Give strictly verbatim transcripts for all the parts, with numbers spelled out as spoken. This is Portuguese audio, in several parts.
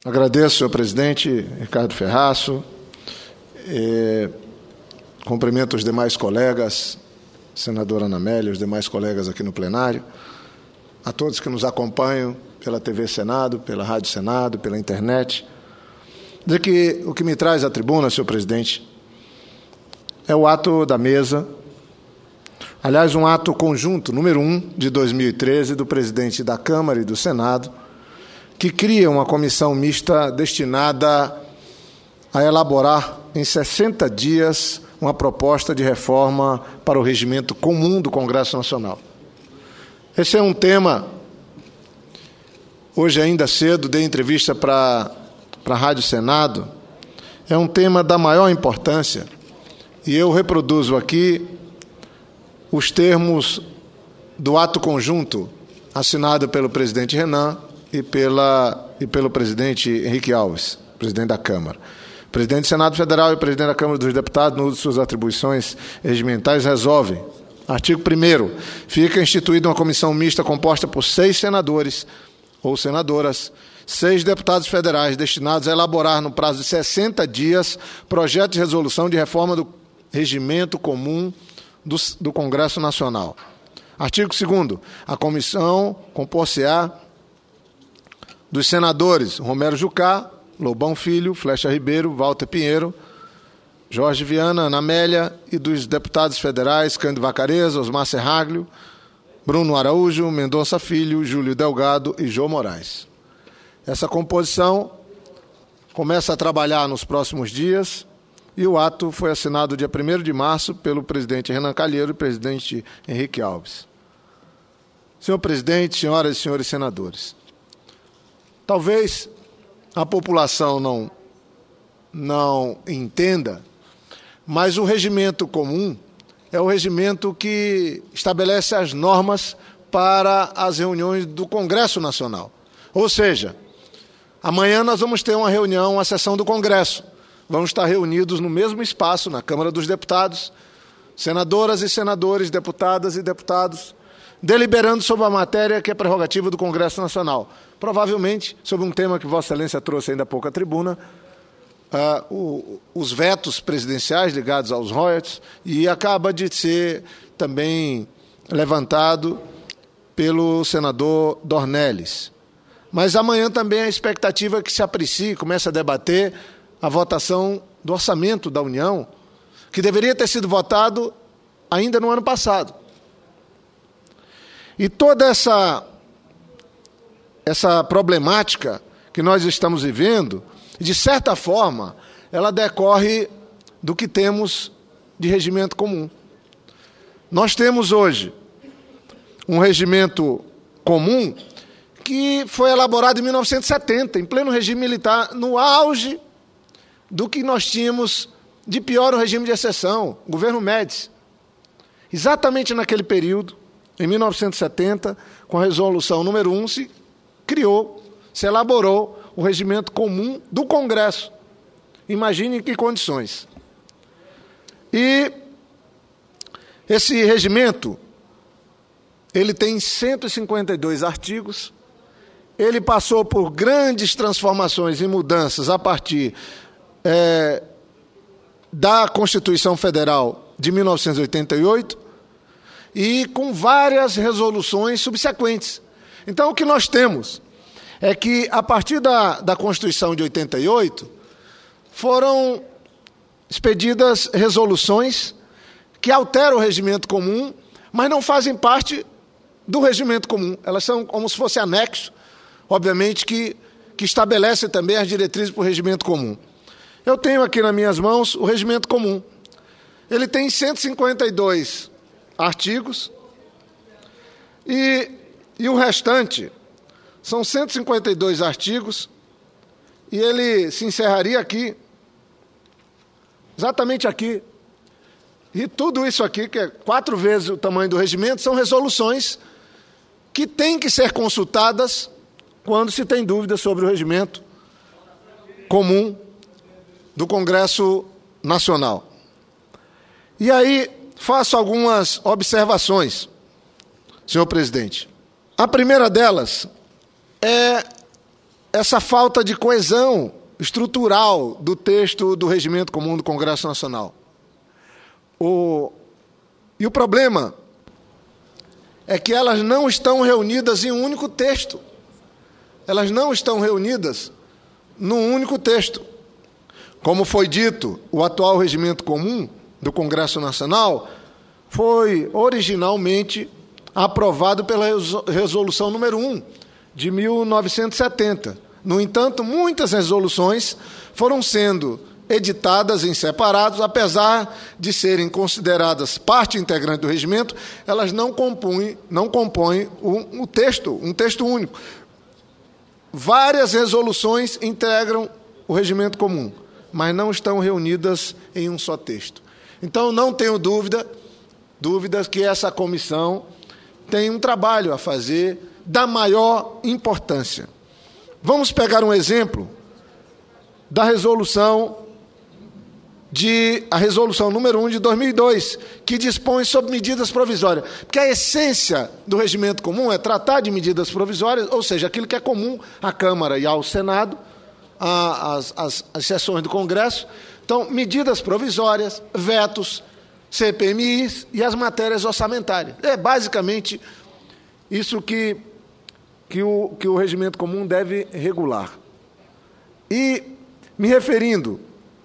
Agradeço, senhor presidente, Ricardo Ferraço, e cumprimento os demais colegas, senadora Ana Amélia, os demais colegas aqui no plenário, a todos que nos acompanham pela T V Senado, pela Rádio Senado, pela internet. Dizer que o que me traz à tribuna, senhor presidente, é o ato da mesa, aliás, um ato conjunto, número um, de dois mil e treze, do presidente da Câmara e do Senado, que cria uma comissão mista destinada a elaborar em sessenta dias uma proposta de reforma para o regimento comum do Congresso Nacional. Esse é um tema, hoje ainda cedo, dei entrevista para, para a Rádio Senado, é um tema da maior importância, e eu reproduzo aqui os termos do ato conjunto assinado pelo presidente Renan e, pela, e pelo presidente Henrique Alves, presidente da Câmara. O presidente do Senado Federal e o presidente da Câmara dos Deputados, no uso de suas atribuições regimentais, resolvem. Artigo primeiro. Fica instituída uma comissão mista composta por seis senadores ou senadoras, seis deputados federais, destinados a elaborar, no prazo de sessenta dias, projeto de resolução de reforma do regimento comum do, do Congresso Nacional. Artigo segundo. A comissão compor-se-á dos senadores Romero Jucá, Lobão Filho, Flecha Ribeiro, Walter Pinheiro, Jorge Viana, Ana Amélia, e dos deputados federais Cândido Vacareza, Osmar Serraglio, Bruno Araújo, Mendonça Filho, Júlio Delgado e Jô Moraes. Essa composição começa a trabalhar nos próximos dias e o ato foi assinado dia primeiro de março pelo presidente Renan Calheiro e presidente Henrique Alves. Senhor presidente, senhoras e senhores senadores, talvez a população não, não entenda, mas o regimento comum é o regimento que estabelece as normas para as reuniões do Congresso Nacional. Ou seja, amanhã nós vamos ter uma reunião, uma sessão do Congresso. Vamos estar reunidos no mesmo espaço, na Câmara dos Deputados, senadoras e senadores, deputadas e deputados, deliberando sobre a matéria que é prerrogativa do Congresso Nacional. Provavelmente, sobre um tema que Vossa Excelência trouxe ainda há pouco à tribuna, uh, o, os vetos presidenciais ligados aos royalties, e acaba de ser também levantado pelo senador Dornelles. Mas amanhã também a expectativa é que se aprecie, comece a debater a votação do orçamento da União, que deveria ter sido votado ainda no ano passado. E toda essa, essa problemática que nós estamos vivendo, de certa forma, ela decorre do que temos de regimento comum. Nós temos hoje um regimento comum que foi elaborado em mil novecentos e setenta, em pleno regime militar, no auge do que nós tínhamos de pior no regime de exceção, o governo Médici. Exatamente naquele período, em mil novecentos e setenta, com a resolução número um, se criou, se elaborou o regimento comum do Congresso. Imagine em que condições. E esse regimento, ele tem cento e cinquenta e dois artigos, ele passou por grandes transformações e mudanças a partir é, da Constituição Federal de mil novecentos e oitenta e oito, e com várias resoluções subsequentes. Então, o que nós temos é que, a partir da, da Constituição de oitenta e oito, foram expedidas resoluções que alteram o regimento comum, mas não fazem parte do regimento comum. Elas são como se fosse anexo, obviamente, que, que estabelece também as diretrizes para o regimento comum. Eu tenho aqui nas minhas mãos o regimento comum. Ele tem cento e cinquenta e dois artigos, e, e o restante são cento e cinquenta e dois artigos, e ele se encerraria aqui, exatamente aqui. E tudo isso aqui, que é quatro vezes o tamanho do regimento, são resoluções que têm que ser consultadas quando se tem dúvida sobre o regimento comum do Congresso Nacional. E aí, faço algumas observações, senhor presidente. A primeira delas é essa falta de coesão estrutural do texto do Regimento Comum do Congresso Nacional. O, e o problema é que elas não estão reunidas em um único texto. Elas não estão reunidas num único texto. Como foi dito, o atual Regimento Comum do Congresso Nacional foi originalmente aprovado pela Resolução número um, de mil novecentos e setenta. No entanto, muitas resoluções foram sendo editadas em separados, apesar de serem consideradas parte integrante do regimento, elas não compõem, não compõem um, um texto, um texto único. Várias resoluções integram o regimento comum, mas não estão reunidas em um só texto. Então, não tenho dúvida, dúvidas que essa comissão tem um trabalho a fazer da maior importância. Vamos pegar um exemplo da resolução de a resolução número um de dois mil e dois, que dispõe sobre medidas provisórias. Porque a essência do regimento comum é tratar de medidas provisórias, ou seja, aquilo que é comum à Câmara e ao Senado, às, às, às sessões do Congresso. Então, medidas provisórias, vetos, C P M Is e as matérias orçamentárias. É basicamente isso que, que, o, que o regimento comum deve regular. E, me referindo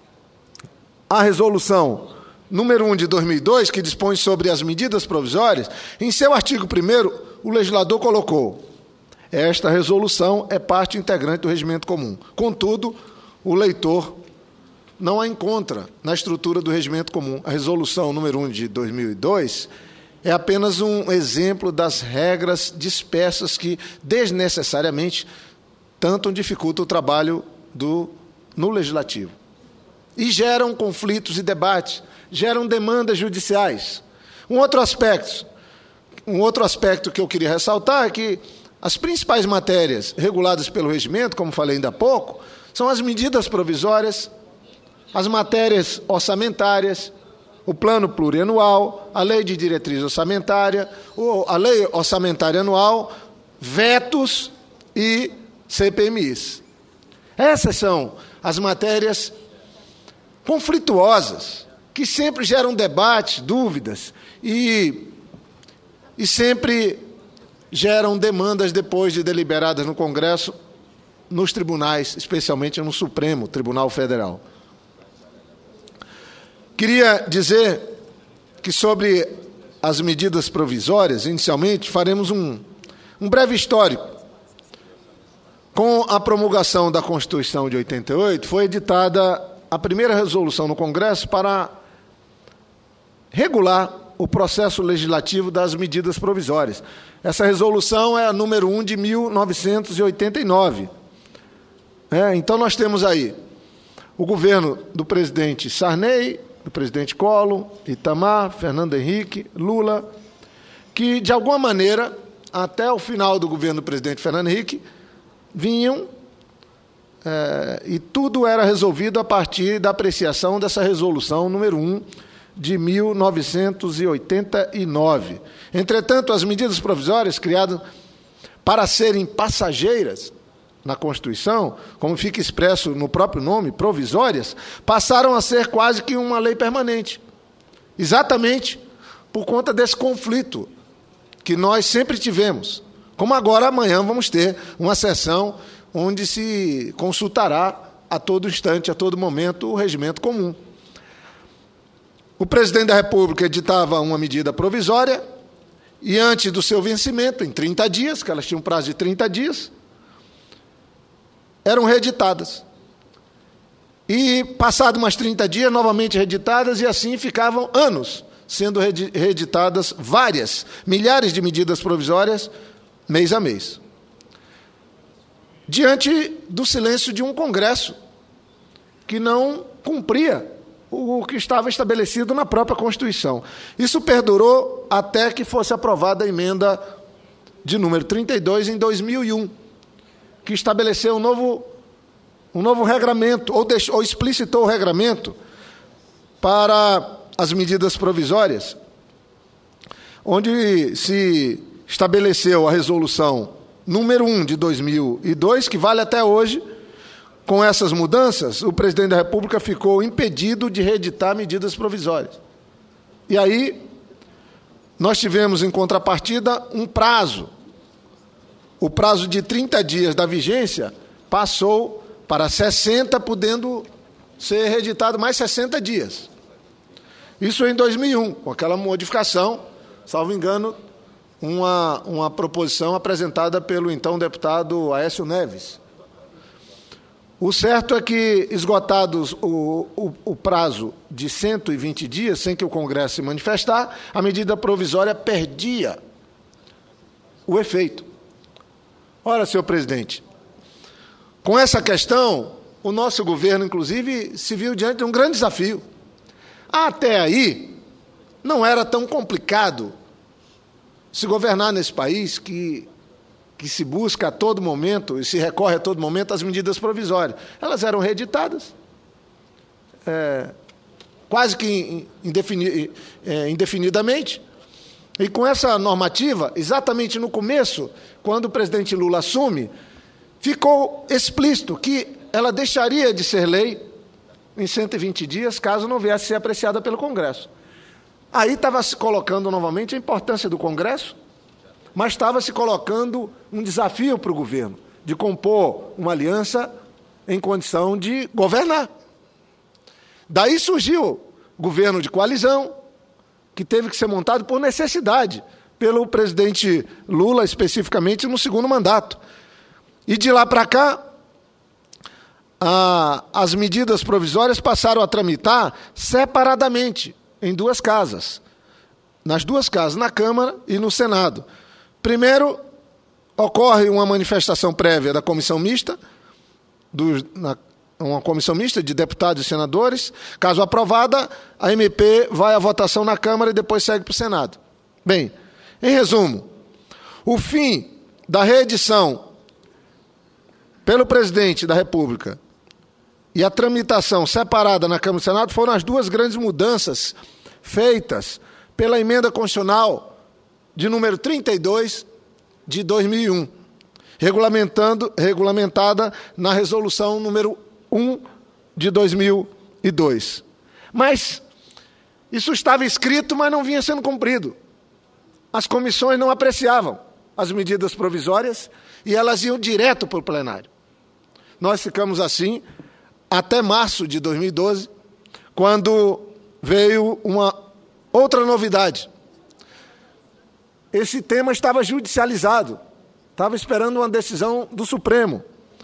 à resolução número um de dois mil e dois, que dispõe sobre as medidas provisórias, em seu artigo primeiro, o legislador colocou: esta resolução é parte integrante do regimento comum. Contudo, o leitor não a encontra na estrutura do regimento comum. A resolução número um de dois mil e dois é apenas um exemplo das regras dispersas que, desnecessariamente, tanto dificultam o trabalho do, no legislativo. E geram conflitos e debates, geram demandas judiciais. Um outro aspecto, um outro aspecto que eu queria ressaltar é que as principais matérias reguladas pelo regimento, como falei ainda há pouco, são as medidas provisórias, as matérias orçamentárias, o plano plurianual, a lei de diretriz orçamentária, a lei orçamentária anual, vetos e C P M Is. Essas são as matérias conflituosas, que sempre geram debate, dúvidas, e, e sempre geram demandas depois de deliberadas no Congresso, nos tribunais, especialmente no Supremo Tribunal Federal. Queria dizer que sobre as medidas provisórias, inicialmente, faremos um, um breve histórico. Com a promulgação da Constituição de oitenta e oito, foi editada a primeira resolução no Congresso para regular o processo legislativo das medidas provisórias. Essa resolução é a número um de mil novecentos e oitenta e nove. É, então, nós temos aí o governo do presidente Sarney, do presidente Collor, Itamar, Fernando Henrique, Lula, que, de alguma maneira, até o final do governo do presidente Fernando Henrique, vinham, é, e tudo era resolvido a partir da apreciação dessa resolução número um de mil novecentos e oitenta e nove. Entretanto, as medidas provisórias criadas para serem passageiras na Constituição, como fica expresso no próprio nome, provisórias, passaram a ser quase que uma lei permanente. Exatamente por conta desse conflito que nós sempre tivemos. Como agora, amanhã, vamos ter uma sessão onde se consultará a todo instante, a todo momento, o regimento comum. O presidente da República editava uma medida provisória e, antes do seu vencimento, em trinta dias, que elas tinham um prazo de trinta dias, eram reeditadas. E, passado umas trinta dias, novamente reeditadas, e assim ficavam anos sendo reeditadas várias, milhares de medidas provisórias, mês a mês. Diante do silêncio de um Congresso que não cumpria o que estava estabelecido na própria Constituição. Isso perdurou até que fosse aprovada a emenda de número trinta e dois em dois mil e um, que estabeleceu um novo, um novo regramento, ou, deixou, ou explicitou o regramento para as medidas provisórias, onde se estabeleceu a resolução número um de dois mil e dois, que vale até hoje. Com essas mudanças, o presidente da República ficou impedido de reeditar medidas provisórias. E aí, nós tivemos, em contrapartida, um prazo. O prazo de trinta dias da vigência passou para sessenta, podendo ser reeditado mais sessenta dias. Isso em dois mil e um, com aquela modificação, salvo engano, uma, uma proposição apresentada pelo então deputado Aécio Neves. O certo é que, esgotados o, o, o prazo de cento e vinte dias, sem que o Congresso se manifestar, a medida provisória perdia o efeito. Ora, senhor presidente, com essa questão, o nosso governo, inclusive, se viu diante de um grande desafio. Até aí, não era tão complicado se governar nesse país que... que se busca a todo momento e se recorre a todo momento às medidas provisórias. Elas eram reeditadas, é, quase que indefini, é, indefinidamente. E com essa normativa, exatamente no começo, quando o presidente Lula assume, ficou explícito que ela deixaria de ser lei em cento e vinte dias, caso não viesse a ser apreciada pelo Congresso. Aí estava se colocando novamente a importância do Congresso, mas estava se colocando um desafio para o governo, de compor uma aliança em condição de governar. Daí surgiu o governo de coalizão, que teve que ser montado por necessidade, pelo presidente Lula, especificamente no segundo mandato. E de lá para cá, a, as medidas provisórias passaram a tramitar separadamente, em duas casas. Nas duas casas, na Câmara e no Senado. Primeiro, ocorre uma manifestação prévia da comissão mista, do, na, uma comissão mista de deputados e senadores. Caso aprovada, a M P vai à votação na Câmara e depois segue para o Senado. Bem, em resumo, o fim da reedição pelo presidente da República e a tramitação separada na Câmara e Senado foram as duas grandes mudanças feitas pela emenda constitucional de número trinta e dois de dois mil e um, regulamentando, regulamentada na resolução número um de dois mil e dois. Mas isso estava escrito, mas não vinha sendo cumprido. As comissões não apreciavam as medidas provisórias e elas iam direto para o plenário. Nós ficamos assim até março de dois mil e doze, quando veio uma outra novidade. Esse tema estava judicializado, estava esperando uma decisão do Supremo.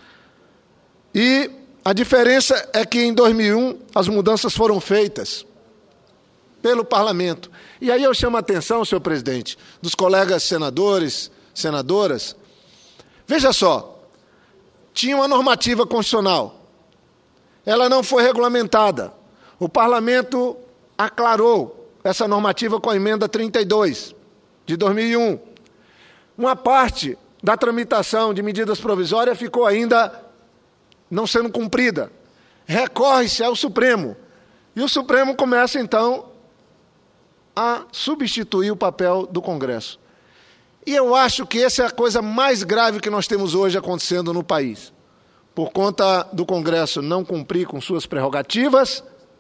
E a diferença é que em dois mil e um as mudanças foram feitas pelo Parlamento. E aí eu chamo a atenção, senhor presidente, dos colegas senadores, senadoras. Veja só, tinha uma normativa constitucional, ela não foi regulamentada. O Parlamento aclarou essa normativa com a emenda trinta e dois. De dois mil e um. Uma parte da tramitação de medidas provisórias ficou ainda não sendo cumprida. Recorre-se ao Supremo. E o Supremo começa, então, a substituir o papel do Congresso. E eu acho que essa é a coisa mais grave que nós temos hoje acontecendo no país. Por conta do Congresso não cumprir com suas prerrogativas,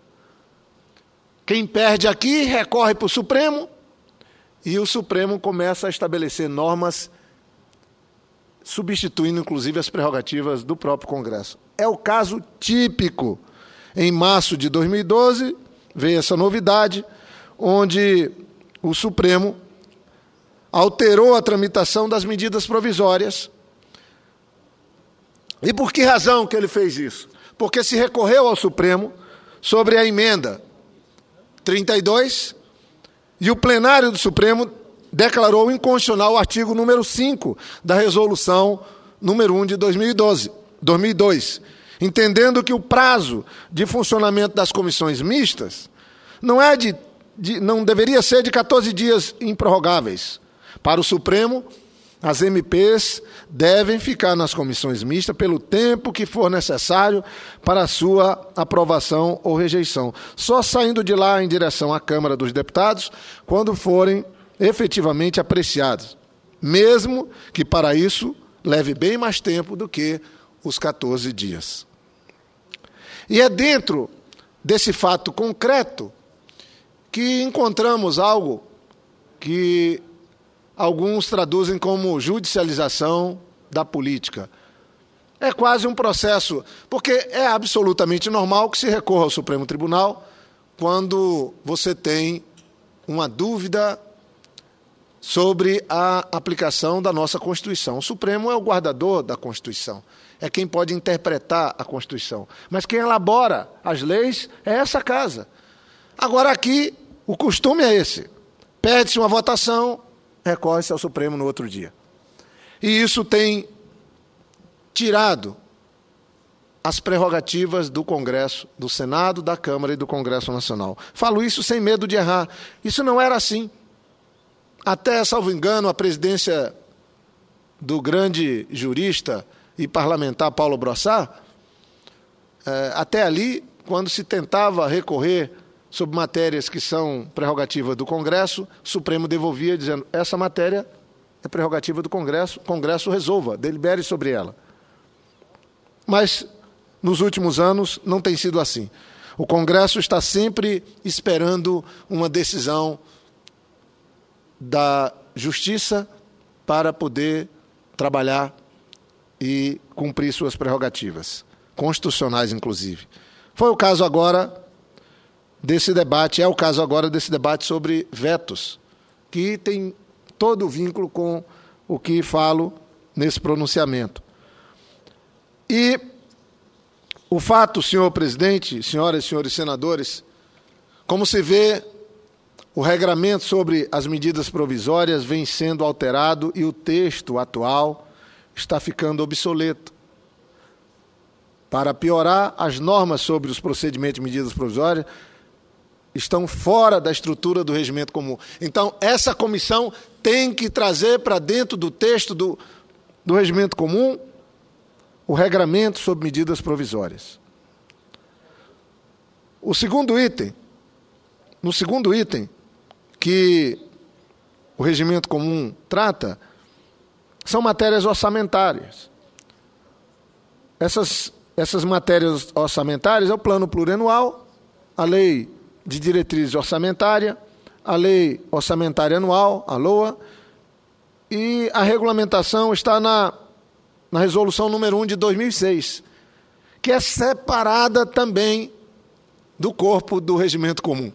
quem perde aqui recorre para o Supremo, e o Supremo começa a estabelecer normas, substituindo, inclusive, as prerrogativas do próprio Congresso. É o caso típico. Em março de dois mil e doze, veio essa novidade, onde o Supremo alterou a tramitação das medidas provisórias. E por que razão que ele fez isso? Porque se recorreu ao Supremo sobre a emenda trinta e dois, e o plenário do Supremo declarou inconstitucional o artigo número cinco da resolução número um de dois mil e doze, dois mil e dois, entendendo que o prazo de funcionamento das comissões mistas não, é de, de, não deveria ser de quatorze dias improrrogáveis. Para o Supremo, as M Ps devem ficar nas comissões mistas pelo tempo que for necessário para a sua aprovação ou rejeição, só saindo de lá em direção à Câmara dos Deputados quando forem efetivamente apreciadas, mesmo que para isso leve bem mais tempo do que os quatorze dias. E é dentro desse fato concreto que encontramos algo que alguns traduzem como judicialização da política. É quase um processo, porque é absolutamente normal que se recorra ao Supremo Tribunal quando você tem uma dúvida sobre a aplicação da nossa Constituição. O Supremo é o guardador da Constituição, é quem pode interpretar a Constituição. Mas quem elabora as leis é essa casa. Agora aqui, o costume é esse. Pede-se uma votação, recorre-se ao Supremo no outro dia. E isso tem tirado as prerrogativas do Congresso, do Senado, da Câmara e do Congresso Nacional. Falo isso sem medo de errar. Isso não era assim. Até, salvo engano, a presidência do grande jurista e parlamentar Paulo Brossard, eh, até ali, quando se tentava recorrer sobre matérias que são prerrogativa do Congresso, o Supremo devolvia dizendo, essa matéria é prerrogativa do Congresso, o Congresso resolva, delibere sobre ela. Mas, nos últimos anos, não tem sido assim. O Congresso está sempre esperando uma decisão da Justiça para poder trabalhar e cumprir suas prerrogativas, constitucionais inclusive. Foi o caso agora desse debate, é o caso agora desse debate sobre vetos, que tem todo o vínculo com o que falo nesse pronunciamento. E o fato, senhor presidente, senhoras e senhores senadores, como se vê, o regramento sobre as medidas provisórias vem sendo alterado e o texto atual está ficando obsoleto. Para piorar, as normas sobre os procedimentos de medidas provisórias estão fora da estrutura do regimento comum. Então, essa comissão tem que trazer para dentro do texto do, do regimento comum o regramento sobre medidas provisórias. O segundo item, no segundo item que o regimento comum trata, são matérias orçamentárias. Essas, essas matérias orçamentárias é o plano plurianual, a lei de diretriz orçamentária, a lei orçamentária anual, a LOA, e a regulamentação está na na resolução número um de dois mil e seis, que é separada também do corpo do regimento comum.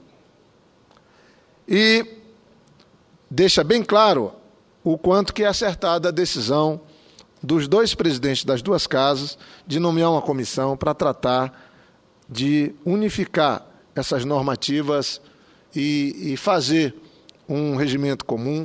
E deixa bem claro o quanto que é acertada a decisão dos dois presidentes das duas casas de nomear uma comissão para tratar de unificar essas normativas e, e fazer um regimento comum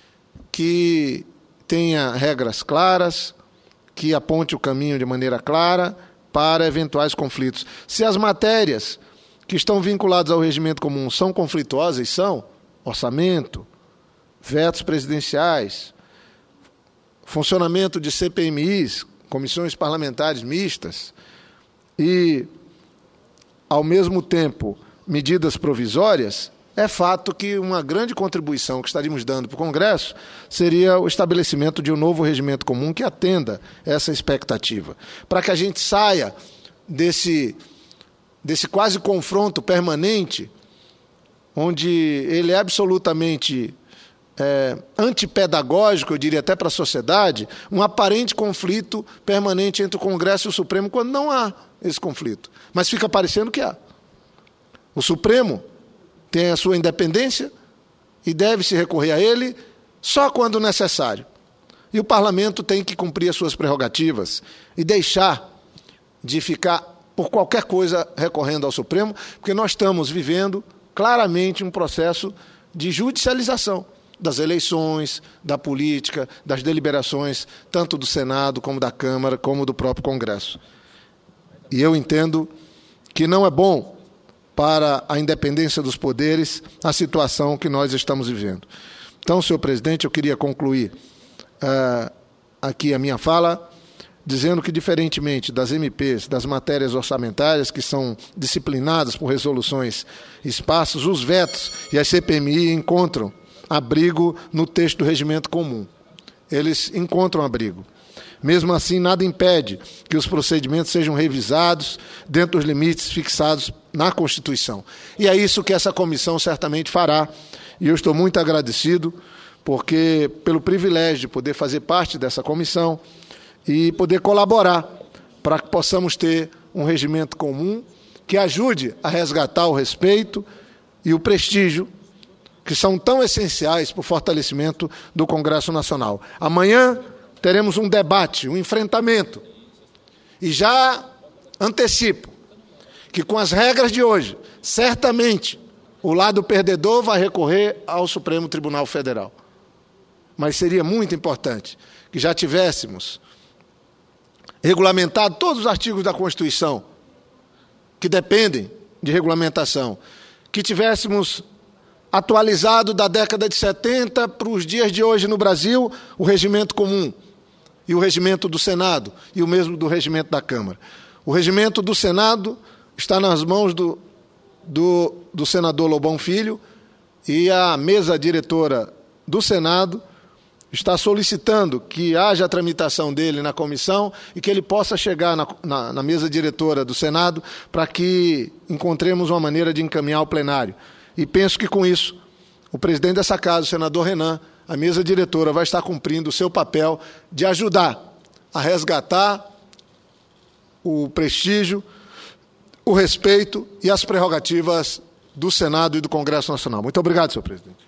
que tenha regras claras, que aponte o caminho de maneira clara para eventuais conflitos. Se as matérias que estão vinculadas ao regimento comum são conflituosas, são orçamento, vetos presidenciais, funcionamento de C P M Is, comissões parlamentares mistas, e, ao mesmo tempo, medidas provisórias, é fato que uma grande contribuição que estaríamos dando para o Congresso seria o estabelecimento de um novo regimento comum que atenda essa expectativa, para que a gente saia desse, desse quase confronto permanente, onde ele é absolutamente é, antipedagógico, eu diria até para a sociedade, um aparente conflito permanente entre o Congresso e o Supremo, quando não há esse conflito. Mas fica parecendo que há. O Supremo tem a sua independência e deve-se recorrer a ele só quando necessário. E o Parlamento tem que cumprir as suas prerrogativas e deixar de ficar, por qualquer coisa, recorrendo ao Supremo, porque nós estamos vivendo claramente um processo de judicialização das eleições, da política, das deliberações, tanto do Senado, como da Câmara, como do próprio Congresso. E eu entendo que não é bom para a independência dos poderes a situação que nós estamos vivendo. Então, senhor presidente, eu queria concluir uh, aqui a minha fala, dizendo que, diferentemente das M Ps, das matérias orçamentárias, que são disciplinadas por resoluções esparsas, os vetos e as C P M I encontram abrigo no texto do regimento comum. Eles encontram abrigo. Mesmo assim, nada impede que os procedimentos sejam revisados dentro dos limites fixados na Constituição. E é isso que essa comissão certamente fará. E eu estou muito agradecido porque pelo privilégio de poder fazer parte dessa comissão e poder colaborar para que possamos ter um regimento comum que ajude a resgatar o respeito e o prestígio que são tão essenciais para o fortalecimento do Congresso Nacional. Amanhã teremos um debate, um enfrentamento. E já antecipo que com as regras de hoje, certamente o lado perdedor vai recorrer ao Supremo Tribunal Federal. Mas seria muito importante que já tivéssemos regulamentado todos os artigos da Constituição que dependem de regulamentação, que tivéssemos atualizado da década de setenta para os dias de hoje no Brasil o regimento comum e o regimento do Senado e o mesmo do regimento da Câmara. O regimento do Senado está nas mãos do, do, do senador Lobão Filho e a mesa diretora do Senado está solicitando que haja a tramitação dele na comissão e que ele possa chegar na, na, na mesa diretora do Senado para que encontremos uma maneira de encaminhar ao plenário. E penso que com isso, o presidente dessa casa, o senador Renan, a mesa diretora vai estar cumprindo o seu papel de ajudar a resgatar o prestígio, o respeito e as prerrogativas do Senado e do Congresso Nacional. Muito obrigado, senhor presidente.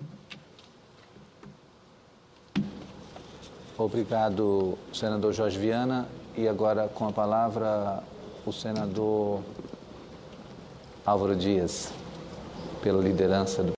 Obrigado, senador Jorge Viana. E agora, com a palavra, o senador Álvaro Dias, pela liderança do